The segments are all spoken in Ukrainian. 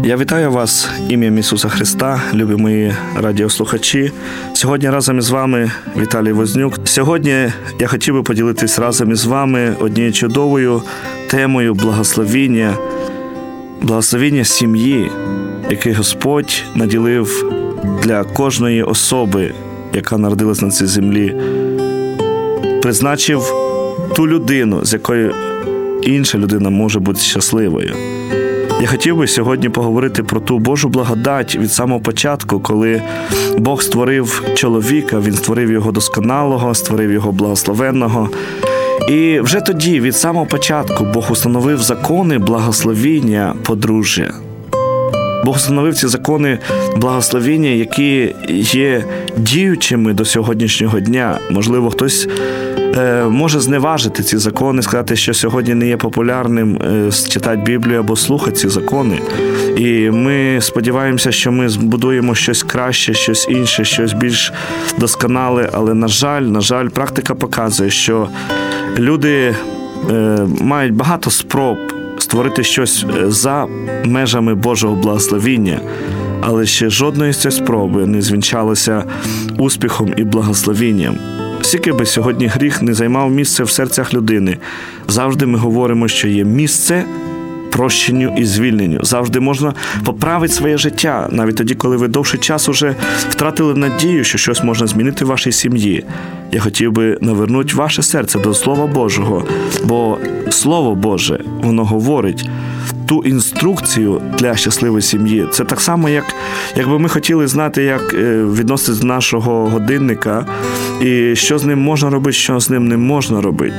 Я вітаю вас ім'ям Ісуса Христа, любі мої радіослухачі. Сьогодні разом із вами Віталій Вознюк. Сьогодні я хотів би поділитись разом із вами однією чудовою темою благословіння сім'ї, яке Господь наділив для кожної особи, яка народилась на цій землі. Призначив ту людину, з якою інша людина може бути щасливою. Я хотів би сьогодні поговорити про ту Божу благодать від самого початку, коли Бог створив чоловіка, Він створив його досконалого, створив його благословенного. І вже тоді, від самого початку, Бог установив закони благословіння подружжя. Бог установив ці закони благословіння, які є діючими до сьогоднішнього дня. Можливо, хтось може зневажити ці закони, сказати, що сьогодні не є популярним читати Біблію або слухати ці закони. І ми сподіваємося, що ми збудуємо щось краще, щось інше, щось більш досконале. Але, на жаль, практика показує, що люди мають багато спроб створити щось за межами Божого благословіння, але ще жодної з цих спроби не звінчалося успіхом і благословінням. Скільки би сьогодні гріх не займав місце в серцях людини, завжди ми говоримо, що є місце прощенню і звільненню. Завжди можна поправити своє життя, навіть тоді, коли ви довший час уже втратили надію, що щось можна змінити в вашій сім'ї. Я хотів би навернути ваше серце до Слова Божого, бо Слово Боже, воно говорить ту інструкцію для щасливої сім'ї. Це так само, якби ми хотіли знати, як відноситися до нашого годинника, і що з ним можна робити, що з ним не можна робити.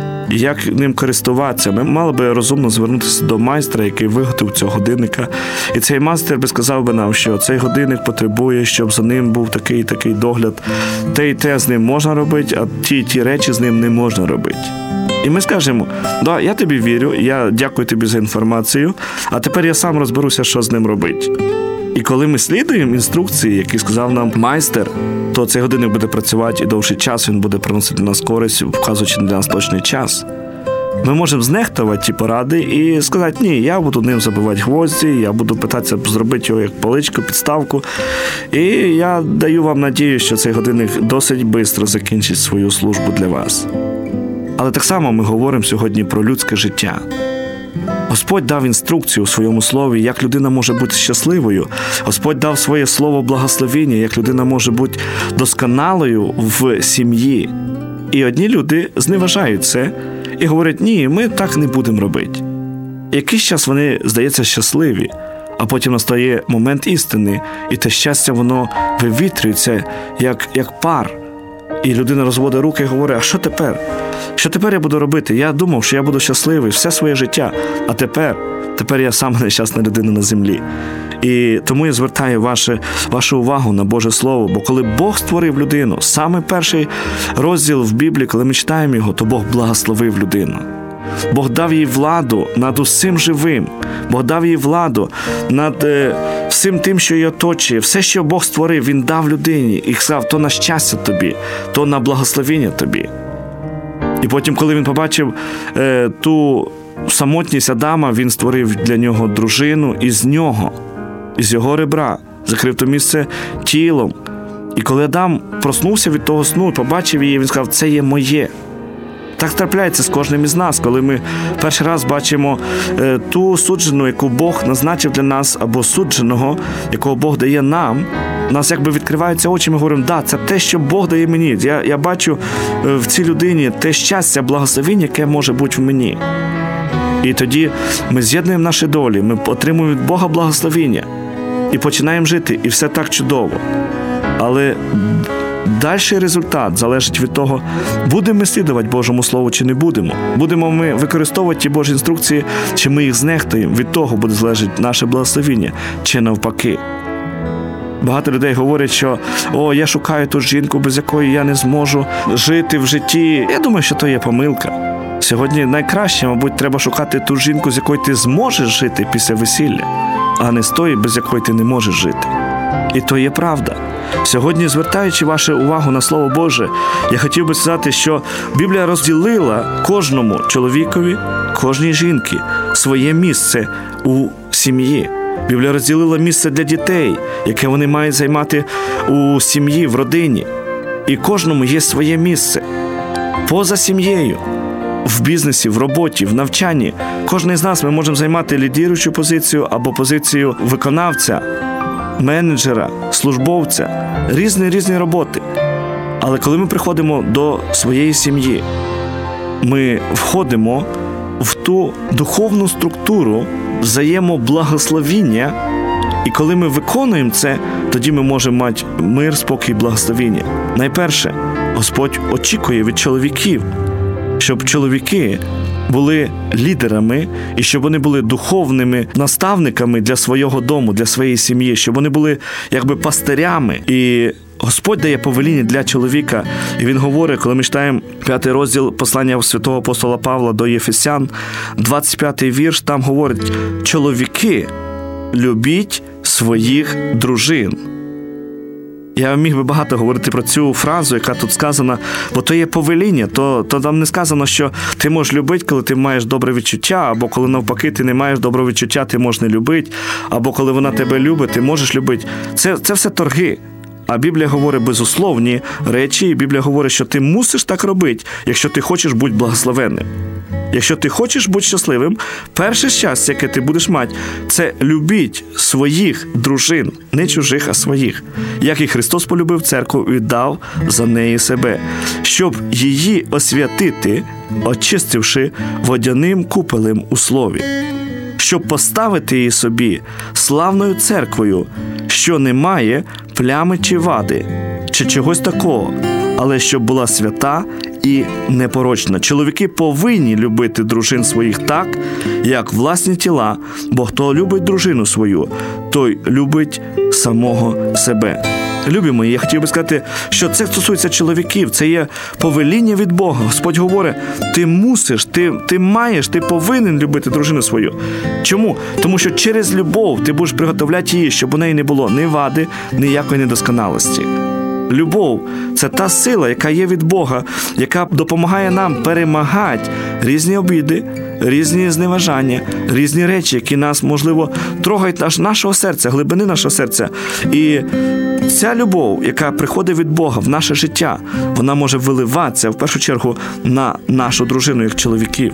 Як ним користуватися? Ми мали би розумно звернутися до майстра, який виготовив цього годинника. І цей майстер би сказав би нам, що цей годинник потребує, щоб за ним був такий і такий догляд. Те і те з ним можна робити, а ті речі з ним не можна робити. І ми скажемо, да, я тобі вірю, я дякую тобі за інформацію, а тепер я сам розберуся, що з ним робити. І коли ми слідуємо інструкції, які сказав нам майстер, то цей годинник буде працювати і довший час, він буде приносити для нас користь, вказуючи для нас точний час. Ми можемо знехтувати ті поради і сказати, ні, я буду ним забивати гвозді, я буду питатися зробити його як поличку, підставку. І я даю вам надію, що цей годинник досить швидко закінчить свою службу для вас. Але так само ми говоримо сьогодні про людське життя. Господь дав інструкцію у своєму слові, як людина може бути щасливою. Господь дав своє слово благословіння, як людина може бути досконалою в сім'ї. І одні люди зневажають це і говорять, ні, ми так не будемо робити. Якийсь час вони, здається, щасливі, а потім настає момент істини, і те щастя, воно вивітрюється, як пар. І людина розводить руки і говорить, а що тепер? Що тепер я буду робити? Я думав, що я буду щасливий все своє життя, а тепер я сама нещасна людина на землі. І тому я звертаю вашу увагу на Боже Слово, бо коли Бог створив людину, саме перший розділ в Біблії, коли ми читаємо його, то Бог благословив людину. Бог дав їй владу над усім живим. Бог дав їй владу над всім тим, що її оточує. Все, що Бог створив, Він дав людині. І сказав, то на щастя тобі, то на благословення тобі. І потім, коли він побачив ту самотність Адама, він створив для нього дружину із його ребра, закрив то місце тілом. І коли Адам проснувся від того сну, побачив її, він сказав, це є моє. Так трапляється з кожним із нас, коли ми перший раз бачимо ту суджену, яку Бог назначив для нас, або судженого, якого Бог дає нам. У нас якби відкриваються очі, ми говоримо, да, це те, що Бог дає мені. Я бачу в цій людині те щастя, благословіння, яке може бути в мені. І тоді ми з'єднуємо наші долі, ми отримуємо від Бога благословіння і починаємо жити, і все так чудово. Але дальший результат залежить від того, будемо ми слідувати Божому Слову чи не будемо. Будемо ми використовувати ті Божі інструкції, чи ми їх знехтуємо. Від того буде залежати наше благословіння, чи навпаки. Багато людей говорять, що я шукаю ту жінку, без якої я не зможу жити в житті. Я думаю, що то є помилка. Сьогодні найкраще, мабуть, треба шукати ту жінку, з якою ти зможеш жити після весілля, а не з тої, без якої ти не можеш жити. І то є правда. Сьогодні, звертаючи вашу увагу на Слово Боже, я хотів би сказати, що Біблія розділила кожному чоловікові, кожній жінці своє місце у сім'ї. Біблія розділила місце для дітей, яке вони мають займати у сім'ї, в родині. І кожному є своє місце. Поза сім'єю, в бізнесі, в роботі, в навчанні. Кожен з нас ми можемо займати лідируючу позицію або позицію виконавця, менеджера, службовця. Різні роботи. Але коли ми приходимо до своєї сім'ї, ми входимо в ту духовну структуру взаємоблагословіння, і коли ми виконуємо це, тоді ми можемо мати мир, спокій, благословіння. Найперше, Господь очікує від чоловіків, щоб чоловіки були лідерами і щоб вони були духовними наставниками для свого дому, для своєї сім'ї, щоб вони були якби пастирями. І Господь дає повеління для чоловіка, і Він говорить, коли ми читаємо 5 розділ послання святого апостола Павла до Єфесян, 25-й вірш, там говорить: чоловіки, любіть своїх дружин. Я міг би багато говорити про цю фразу, яка тут сказана, бо то є повеління, то там не сказано, що ти можеш любити, коли ти маєш добре відчуття, або коли навпаки ти не маєш доброго відчуття, ти можеш не любити, або коли вона тебе любить, ти можеш любити. Це все торги. А Біблія говорить безусловні речі, і Біблія говорить, що ти мусиш так робити, якщо ти хочеш бути благословенним. Якщо ти хочеш бути щасливим, перше щастя, яке ти будеш мати, це любіть своїх дружин, не чужих, а своїх. Як і Христос полюбив церкву, віддав за неї себе, щоб її освятити, очистивши водяним купелем у слові, щоб поставити її собі славною церквою, що не має плями чи вади, чи чогось такого, але щоб була свята і непорочна. Чоловіки повинні любити дружин своїх так, як власні тіла, бо хто любить дружину свою, той любить самого себе. Любі мої, я хотів би сказати, що це стосується чоловіків, це є повеління від Бога. Господь говорить, ти мусиш, ти маєш, ти повинен любити дружину свою. Чому? Тому що через любов ти будеш приготовляти її, щоб у неї не було ні вади, ніякої недосконалості. Любов – це та сила, яка є від Бога, яка допомагає нам перемагати різні обіди, різні зневажання, різні речі, які нас, можливо, трогають аж нашого серця, глибини нашого серця. І ця любов, яка приходить від Бога в наше життя, вона може виливатися, в першу чергу, на нашу дружину, як чоловіків.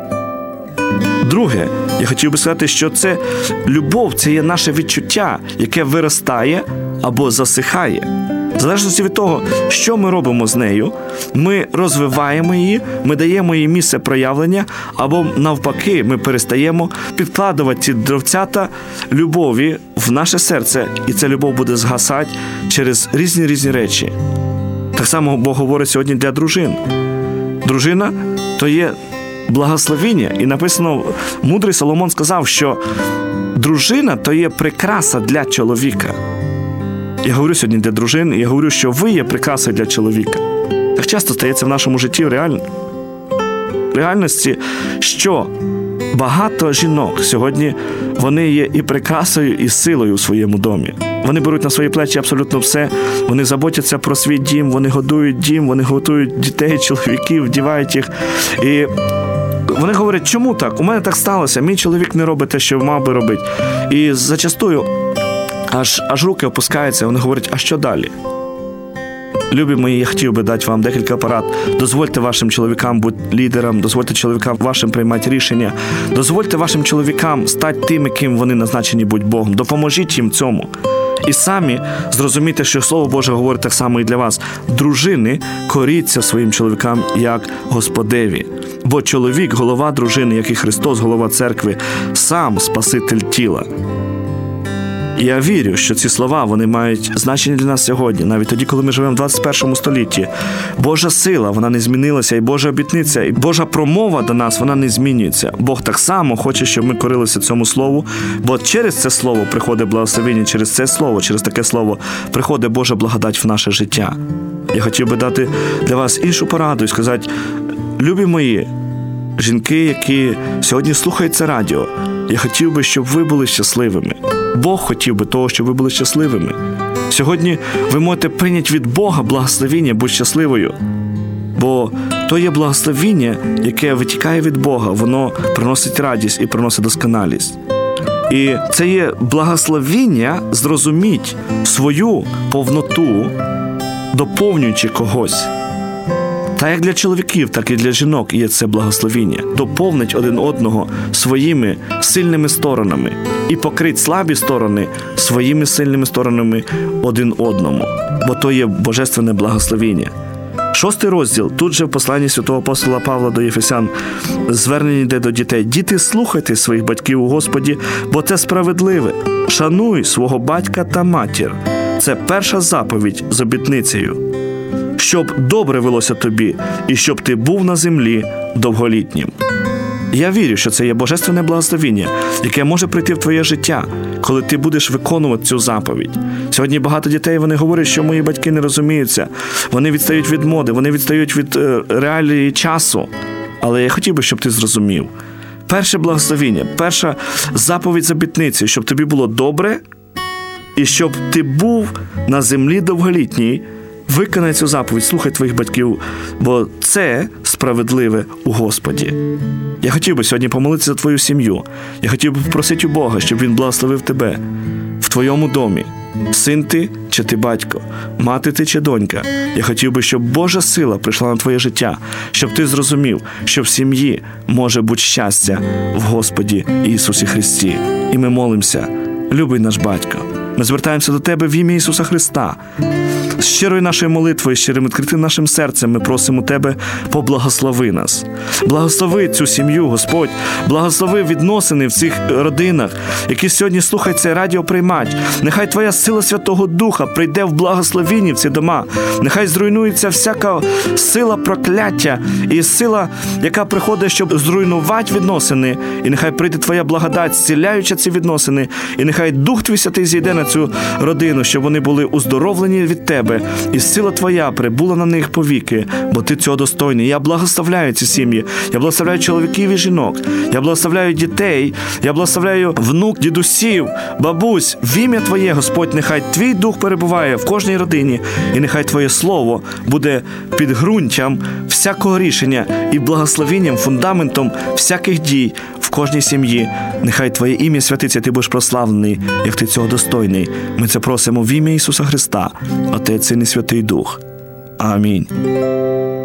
Друге, я хотів би сказати, що це любов, це є наше відчуття, яке виростає або засихає. В залежності від того, що ми робимо з нею, ми розвиваємо її, ми даємо їй місце проявлення, або навпаки, ми перестаємо підкладувати ці дровцята любові в наше серце, і ця любов буде згасати через різні речі. Так само Бог говорить сьогодні для дружин. Дружина – то є благословіння, і написано, мудрий Соломон сказав, що дружина – то є прикраса для чоловіка. Я говорю сьогодні для дружин, і я говорю, що ви є прикрасою для чоловіка. Так часто стається в нашому житті в реальності, що багато жінок сьогодні, вони є і прикрасою, і силою у своєму домі. Вони беруть на свої плечі абсолютно все, вони заботяться про свій дім, вони годують дім, вони готують дітей, чоловіків, вдівають їх. І вони говорять, чому так? У мене так сталося, мій чоловік не робить те, що мав би робити. І зачастую аж руки опускаються, вони говорять, а що далі? Любі мої, я хотів би дати вам декілька порад. Дозвольте вашим чоловікам бути лідером, дозвольте чоловікам вашим приймати рішення, дозвольте вашим чоловікам стати тими, ким вони назначені бути Богом. Допоможіть їм цьому. І самі зрозумійте, що Слово Боже говорить так само і для вас. Дружини, коріться своїм чоловікам, як Господеві. Бо чоловік – голова дружини, як і Христос – голова церкви, сам Спаситель тіла. І я вірю, що ці слова, вони мають значення для нас сьогодні, навіть тоді, коли ми живемо в 21 столітті. Божа сила, вона не змінилася, і Божа обітниця, і Божа промова до нас, вона не змінюється. Бог так само хоче, щоб ми корилися цьому слову, бо через це слово приходить благословення, через це слово, через таке слово приходить Божа благодать в наше життя. Я хотів би дати для вас іншу пораду і сказати, любі мої, жінки, які сьогодні слухають це радіо, я хотів би, щоб ви були щасливими. Бог хотів би того, щоб ви були щасливими. Сьогодні ви можете прийняти від Бога благословіння, будь щасливою. Бо то є благословіння, яке витікає від Бога, воно приносить радість і приносить досконалість. І це є благословіння зрозуміти свою повноту, доповнюючи когось. Та як для чоловіків, так і для жінок є це благословіння. Доповнить один одного своїми сильними сторонами і покрить слабі сторони своїми сильними сторонами один одному. Бо то є божественне благословіння. 6 розділ, тут же в посланні святого апостола Павла до Єфесян, звернення йде до дітей. Діти, слухайте своїх батьків у Господі, бо це справедливе. Шануй свого батька та матір. Це перша заповідь з обітницею. Щоб добре велося тобі, і щоб ти був на землі довголітнім. Я вірю, що це є божественне благословіння, яке може прийти в твоє життя, коли ти будеш виконувати цю заповідь. Сьогодні багато дітей, вони говорять, що мої батьки не розуміються, вони відстають від моди, вони відстають від реалії часу. Але я хотів би, щоб ти зрозумів. Перше благословіння, перша заповідь з обітницею, щоб тобі було добре, і щоб ти був на землі довголітній. Виконай цю заповідь, слухай твоїх батьків, бо це справедливе у Господі. Я хотів би сьогодні помолитися за твою сім'ю. Я хотів би попросити у Бога, щоб Він благословив тебе в твоєму домі. Син ти чи ти батько, мати ти чи донька. Я хотів би, щоб Божа сила прийшла на твоє життя, щоб ти зрозумів, що в сім'ї може бути щастя в Господі Ісусі Христі. І ми молимося, любий наш батько. Ми звертаємося до Тебе в ім'я Ісуса Христа. З щирою нашою молитвою, щирим відкритим нашим серцем ми просимо Тебе, поблагослови нас. Благослови цю сім'ю, Господь. Благослови відносини в цих родинах, які сьогодні слухають цей радіоприймач. Нехай Твоя сила Святого Духа прийде в благословінні в ці дома. Нехай зруйнується всяка сила прокляття і сила, яка приходить, щоб зруйнувати відносини. І нехай прийде Твоя благодать, зціляючи ці відносини. І нехай Дух Твій Святий зійде на цю родину, щоб вони були уздоровлені від Тебе, і сила Твоя прибула на них повіки, бо Ти цього достойний. Я благословляю ці сім'ї, я благословляю чоловіків і жінок, я благословляю дітей, я благословляю внук, дідусів, бабусь. В ім'я Твоє, Господь, нехай Твій Дух перебуває в кожній родині, і нехай Твоє Слово буде підґрунтям всякого рішення і благословенням, фундаментом всяких дій в кожній сім'ї. Нехай Твоє ім'я святиться, Ти будеш прославлений, як Ти цього достойний. Ми це просимо в ім'я Ісуса Христа, Отець, Син і Святий Дух. Амінь.